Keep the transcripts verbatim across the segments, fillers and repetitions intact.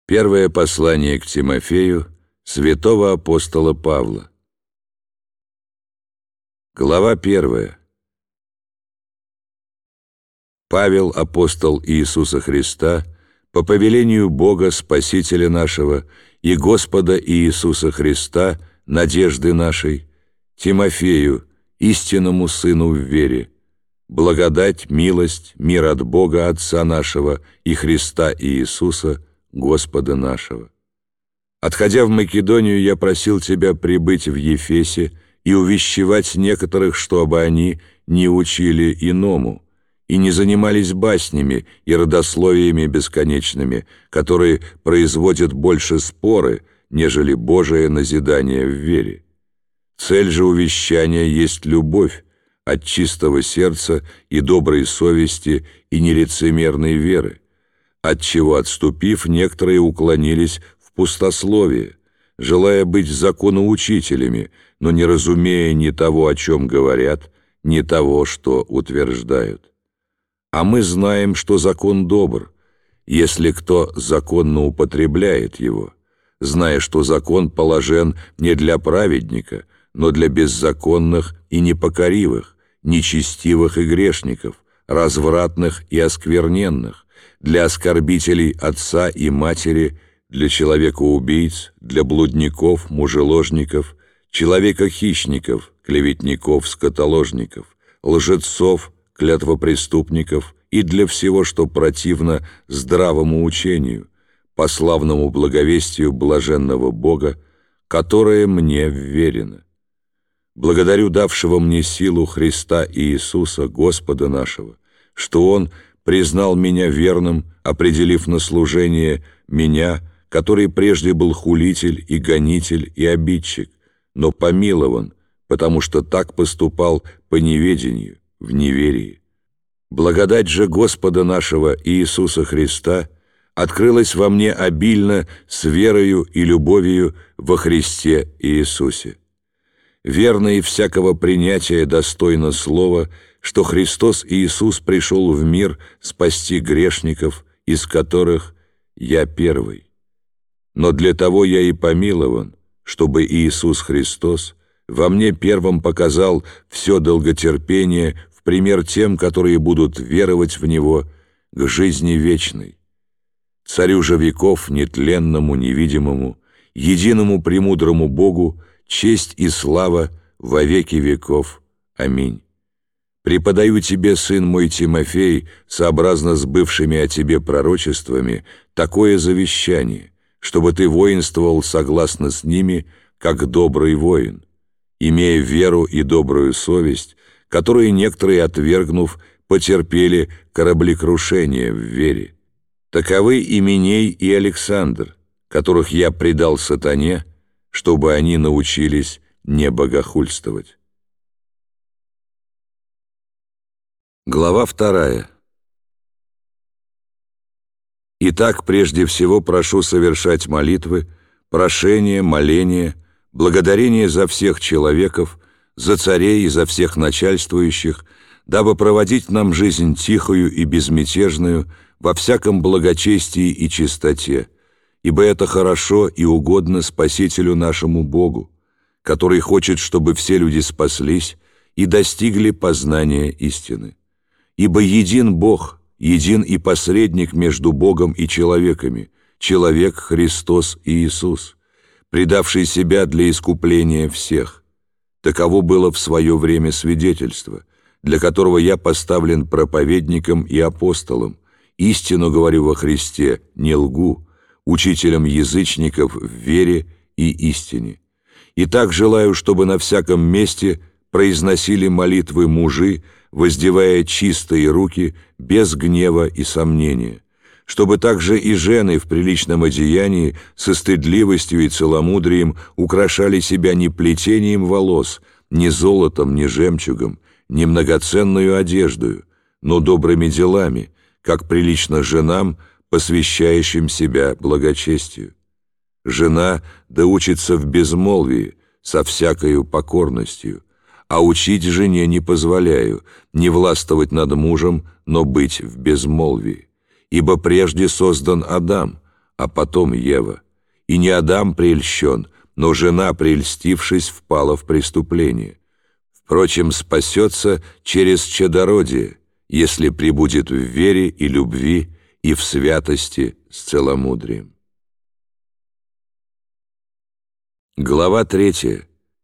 Первое послание к Тимофею святого апостола Павла. Глава первая. Павел, апостол Иисуса Христа, по повелению Бога, Спасителя нашего, и Господа Иисуса Христа, надежды нашей, Тимофею, истинному сыну в вере, благодать, милость, мир от Бога Отца нашего и Христа Иисуса, Господа нашего. Отходя в Македонию, я просил тебя прибыть в Ефесе и увещевать некоторых, чтобы они не учили иному и не занимались баснями и родословиями бесконечными, которые производят больше споры, нежели Божие назидание в вере. Цель же увещания есть любовь от чистого сердца и доброй совести и нелицемерной веры, отчего, отступив, некоторые уклонились в пустословие, желая быть законоучителями, но не разумея ни того, о чем говорят, ни того, что утверждают. А мы знаем, что закон добр, если кто законно употребляет его, зная, что закон положен не для праведника, но для беззаконных и непокоривых, нечестивых и грешников, развратных и оскверненных, для оскорбителей отца и матери, для человека-убийц, для блудников, мужеложников, человека-хищников, клеветников, скотоложников, лжецов, клятвопреступников и для всего, что противно здравому учению, по славному благовестию блаженного Бога, которое мне вверено. Благодарю давшего мне силу Христа Иисуса, Господа нашего, что Он признал меня верным, определив на служение меня, который прежде был хулитель и гонитель и обидчик, но помилован, потому что так поступал по неведению, в неверии. Благодать же Господа нашего Иисуса Христа открылась во мне обильно с верою и любовью во Христе Иисусе. Верно и всякого принятия достойно слова, что Христос Иисус пришел в мир спасти грешников, из которых я первый. Но для того я и помилован, чтобы Иисус Христос во мне первым показал все долготерпение в пример тем, которые будут веровать в Него к жизни вечной. Царю же веков, нетленному, невидимому, единому премудрому Богу, честь и слава во веки веков. Аминь. Преподаю тебе, сын мой Тимофей, сообразно с бывшими о тебе пророчествами, такое завещание, чтобы ты воинствовал согласно с ними, как добрый воин, имея веру и добрую совесть, которые некоторые, отвергнув, потерпели кораблекрушение в вере. Таковы Именей и Александр, которых я предал сатане, чтобы они научились не богохульствовать. Глава вторая. Итак, прежде всего прошу совершать молитвы, прошения, моления, благодарение за всех человеков, за царей и за всех начальствующих, дабы проводить нам жизнь тихую и безмятежную во всяком благочестии и чистоте, ибо это хорошо и угодно Спасителю нашему Богу, который хочет, чтобы все люди спаслись и достигли познания истины. Ибо един Бог, един и посредник между Богом и человеками, человек Христос Иисус, предавший себя для искупления всех. Таково было в свое время свидетельство, для которого я поставлен проповедником и апостолом, истину говорю во Христе, не лгу, учителем язычников в вере и истине. И так желаю, чтобы на всяком месте произносили молитвы мужи, воздевая чистые руки, без гнева и сомнения, чтобы также и жены в приличном одеянии со стыдливостью и целомудрием украшали себя не плетением волос, ни золотом, ни жемчугом, ни многоценную одеждою, но добрыми делами, как прилично женам, посвящающим себя благочестию. Жена да учится в безмолвии, со всякою покорностью, а учить жене не позволяю, не властвовать над мужем, но быть в безмолвии. Ибо прежде создан Адам, а потом Ева. И не Адам прельщен, но жена, прельстившись, впала в преступление. Впрочем, спасется через чадородие, если пребудет в вере и любви и в святости с целомудрием. Глава третья.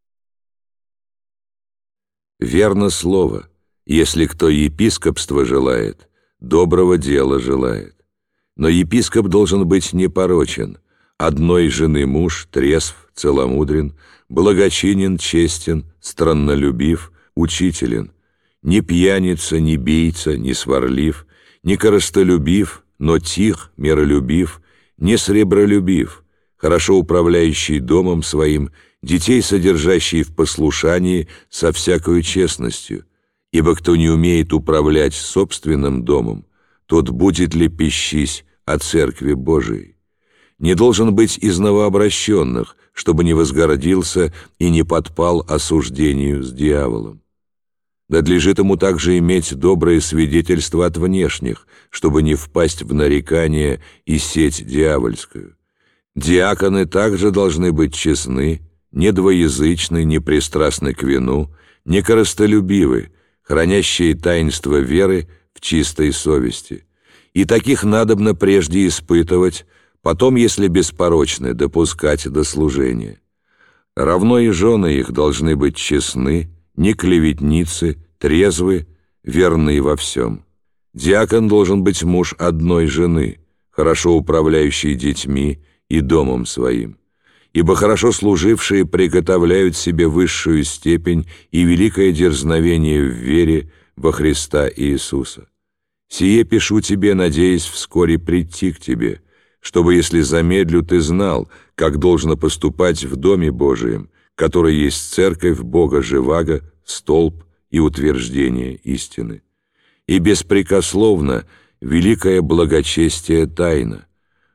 Верно слово: если кто епископство желает, доброго дела желает. Но епископ должен быть непорочен, одной жены муж, трезв, целомудрен, благочинен, честен, страннолюбив, учителен, не пьяница, не бийца, не сварлив, не корыстолюбив, но тих, миролюбив, не сребролюбив, хорошо управляющий домом своим, детей содержащий в послушании со всякою честностью. Ибо кто не умеет управлять собственным домом, тот будет лепещись о Церкви Божией. Не должен быть из новообращенных, чтобы не возгордился и не подпал осуждению с дьяволом. Надлежит ему также иметь доброе свидетельство от внешних, чтобы не впасть в нарекание и сеть дьявольскую. Диаконы также должны быть честны, не двоязычны, не пристрастны к вину, не корыстолюбивы, хранящие таинство веры в чистой совести. И таких надобно прежде испытывать, потом, если беспорочны, допускать до служения. Равно и жены их должны быть честны, не клеветницы, трезвы, верны во всем. Диакон должен быть муж одной жены, хорошо управляющий детьми и домом своим, ибо хорошо служившие приготовляют себе высшую степень и великое дерзновение в вере во Христа Иисуса. Сие пишу тебе, надеясь вскоре прийти к тебе, чтобы, если замедлю, ты знал, как должно поступать в Доме Божием, который есть церковь Бога живаго, столб и утверждение истины. И беспрекословно великое благочестие тайна.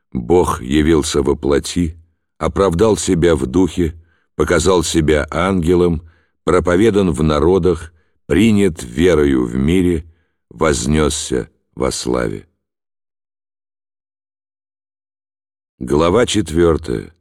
Бог явился во плоти, оправдал себя в духе, показал себя ангелом, проповедан в народах, принят верою в мире, вознесся во славе. Глава четвертая.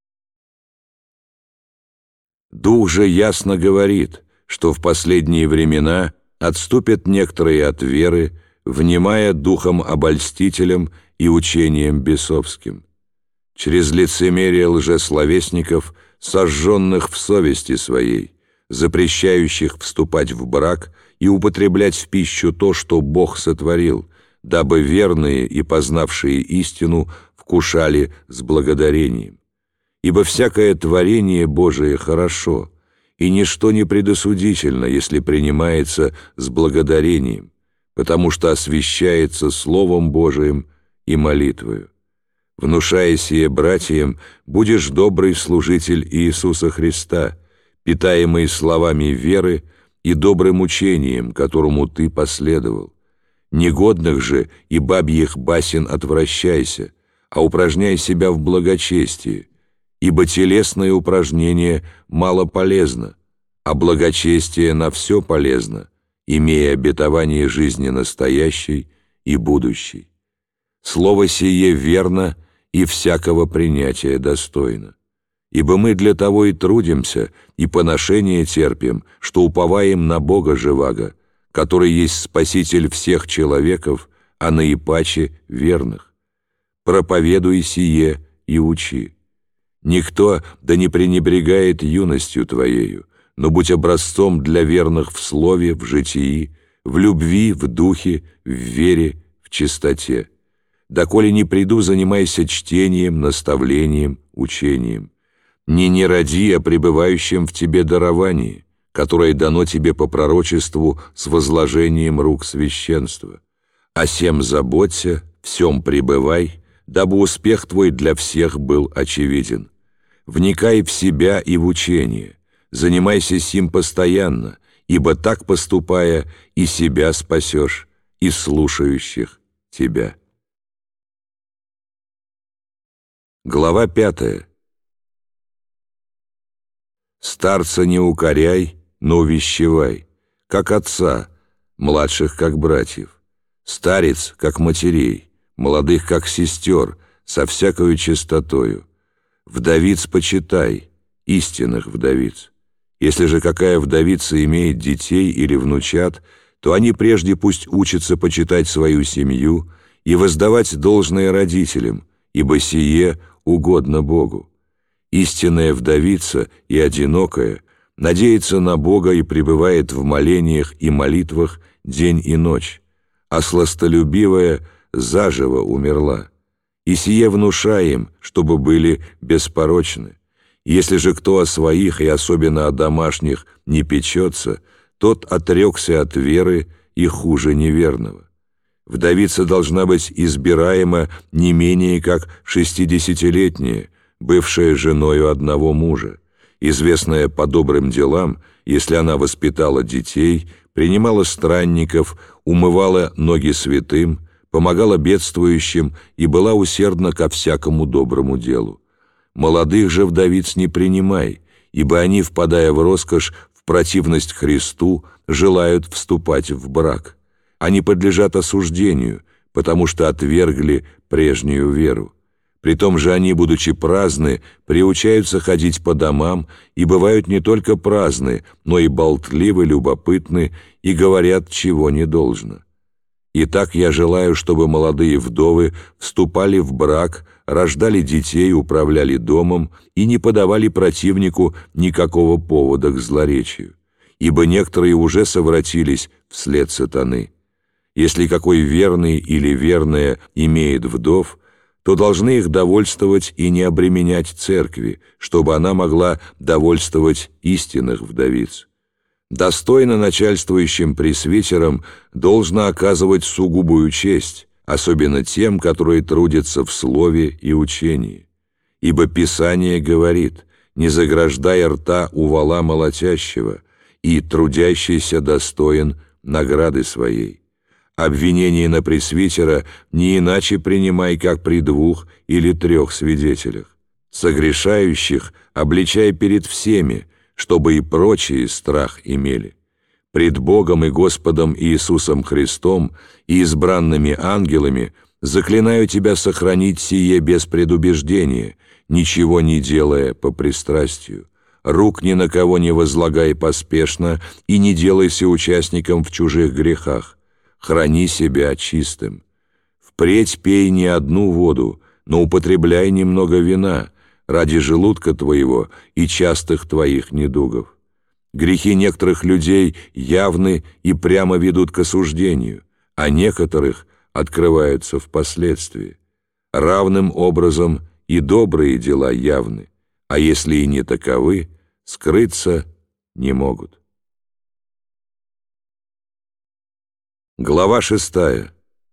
Дух же ясно говорит, что в последние времена отступят некоторые от веры, внимая духом обольстителям и учением бесовским, через лицемерие лжесловесников, сожженных в совести своей, запрещающих вступать в брак и употреблять в пищу то, что Бог сотворил, дабы верные и познавшие истину вкушали с благодарением. Ибо всякое творение Божие хорошо, и ничто не предосудительно, если принимается с благодарением, потому что освящается Словом Божиим и молитвою. Внушая сие братьям, будешь добрый служитель Иисуса Христа, питаемый словами веры и добрым учением, которому ты последовал. Негодных же и бабьих басен отвращайся, а упражняй себя в благочестии, ибо телесное упражнение мало полезно, а благочестие на все полезно, имея обетование жизни настоящей и будущей. Слово сие верно и всякого принятия достойно. Ибо мы для того и трудимся, и поношение терпим, что уповаем на Бога живаго, который есть Спаситель всех человеков, а наипаче верных. Проповедуй сие и учи. Никто да не пренебрегает юностью твоею, но будь образцом для верных в слове, в житии, в любви, в духе, в вере, в чистоте. Доколе не приду, занимайся чтением, наставлением, учением. Не не ради о пребывающем в тебе даровании, которое дано тебе по пророчеству с возложением рук священства. О сем заботься, всем пребывай, дабы успех твой для всех был очевиден. Вникай в себя и в учение, занимайся сим постоянно, ибо так поступая и себя спасешь, и слушающих тебя. Глава пятая. Старца не укоряй, но увещевай, как отца, младших как братьев, старец как матерей, молодых как сестер, со всякою чистотою. Вдовиц почитай, истинных вдовиц. Если же какая вдовица имеет детей или внучат, то они прежде пусть учатся почитать свою семью и воздавать должное родителям, ибо сие угодно Богу. Истинная вдовица и одинокая надеется на Бога и пребывает в молениях и молитвах день и ночь, а сластолюбивая заживо умерла. И сие внушаем, чтобы были беспорочны. Если же кто о своих, и особенно о домашних, не печется, тот отрекся от веры и хуже неверного. Вдовица должна быть избираема не менее как шестидесятилетняя, бывшая женою одного мужа, известная по добрым делам, если она воспитала детей, принимала странников, умывала ноги святым, помогала бедствующим и была усердна ко всякому доброму делу. Молодых же вдовиц не принимай, ибо они, впадая в роскошь, в противность Христу, желают вступать в брак. Они подлежат осуждению, потому что отвергли прежнюю веру. Притом же они, будучи праздны, приучаются ходить по домам и бывают не только праздны, но и болтливы, любопытны и говорят, чего не должно. Итак, я желаю, чтобы молодые вдовы вступали в брак, рождали детей, управляли домом и не подавали противнику никакого повода к злоречию, ибо некоторые уже совратились вслед сатаны. Если какой верный или верная имеет вдов, то должны их довольствовать и не обременять церкви, чтобы она могла довольствовать истинных вдовиц. Достойно начальствующим пресвитерам должно оказывать сугубую честь, особенно тем, которые трудятся в слове и учении. Ибо Писание говорит: «Не заграждай рта у вола молотящего, и трудящийся достоин награды своей». Обвинение на пресвитера не иначе принимай, как при двух или трех свидетелях. Согрешающих обличай перед всеми, чтобы и прочие страх имели. Пред Богом и Господом Иисусом Христом и избранными ангелами заклинаю тебя сохранить сие без предубеждения, ничего не делая по пристрастию. Рук ни на кого не возлагай поспешно и не делайся участником в чужих грехах. Храни себя чистым. Впредь пей не одну воду, но употребляй немного вина, ради желудка твоего и частых твоих недугов. Грехи некоторых людей явны и прямо ведут к осуждению, а некоторых открываются впоследствии. Равным образом и добрые дела явны, а если и не таковы, скрыться не могут. Глава шестая.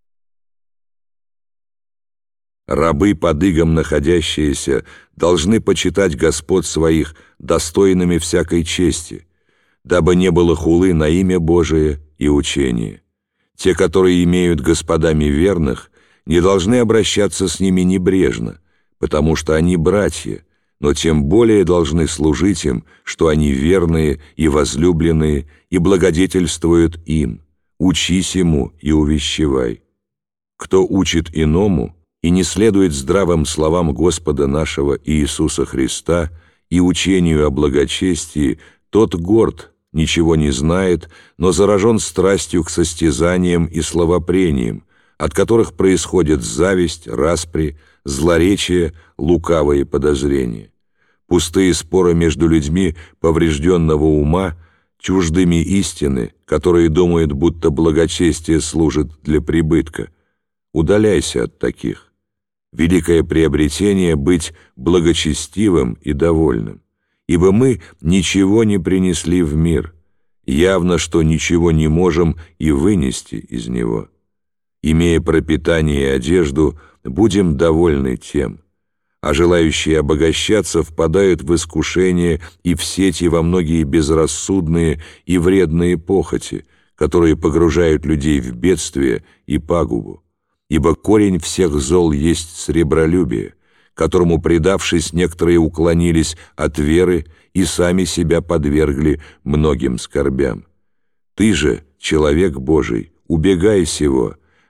Рабы, под игом находящиеся, должны почитать господ своих достойными всякой чести, дабы не было хулы на имя Божие и учение. Те, которые имеют господами верных, не должны обращаться с ними небрежно, потому что они братья, но тем более должны служить им, что они верные и возлюбленные, и благодетельствуют им. Учись ему и увещевай. Кто учит иному и не следует здравым словам Господа нашего Иисуса Христа и учению о благочестии, тот горд, ничего не знает, но заражен страстью к состязаниям и словопрениям, от которых происходит зависть, распри, злоречие, лукавые подозрения. Пустые споры между людьми поврежденного ума, чуждыми истины, которые думают, будто благочестие служит для прибытка. Удаляйся от таких. Великое приобретение — быть благочестивым и довольным, ибо мы ничего не принесли в мир, явно, что ничего не можем и вынести из него. Имея пропитание и одежду, будем довольны тем, а желающие обогащаться впадают в искушение и в сети во многие безрассудные и вредные похоти, которые погружают людей в бедствие и пагубу. Ибо корень всех зол есть сребролюбие, которому, предавшись, некоторые уклонились от веры и сами себя подвергли многим скорбям. Ты же, человек Божий, убегай сего,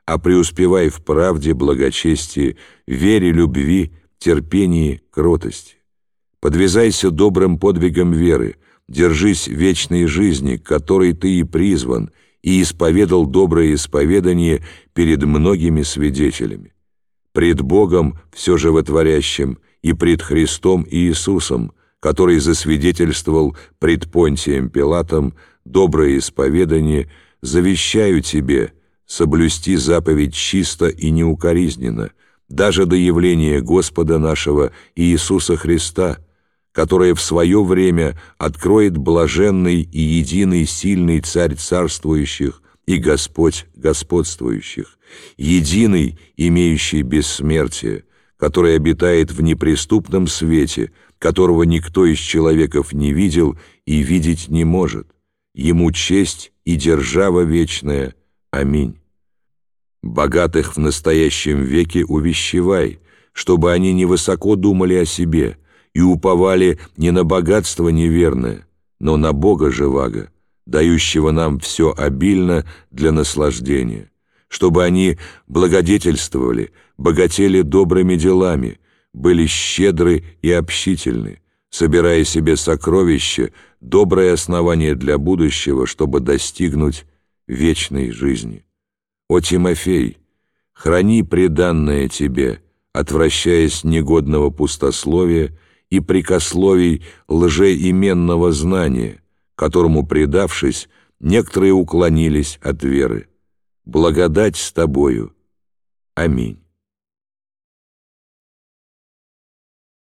а преуспевай в правде, благочестии, вере, любви, терпении, кротости. Подвязайся добрым подвигом веры, держись вечной жизни, к которой ты и призван, и исповедал доброе исповедание перед многими свидетелями. Пред Богом все животворящим и пред Христом Иисусом, который засвидетельствовал пред Понтием Пилатом доброе исповедание, завещаю тебе соблюсти заповедь чисто и неукоризненно, даже до явления Господа нашего Иисуса Христа, которое в свое время откроет блаженный и единый сильный Царь царствующих и Господь господствующих, единый, имеющий бессмертие, который обитает в неприступном свете, которого никто из человеков не видел и видеть не может. Ему честь и держава вечная. Аминь. Богатых в настоящем веке увещевай, чтобы они невысоко думали о себе и уповали не на богатство неверное, но на Бога живаго, дающего нам все обильно для наслаждения, чтобы они благодетельствовали, богатели добрыми делами, были щедры и общительны, собирая себе сокровища, доброе основание для будущего, чтобы достигнуть вечной жизни. О Тимофей, храни преданное тебе, отвращаясь негодного пустословия и прикословий лжеименного знания, которому, предавшись, некоторые уклонились от веры. Благодать с тобою. Аминь.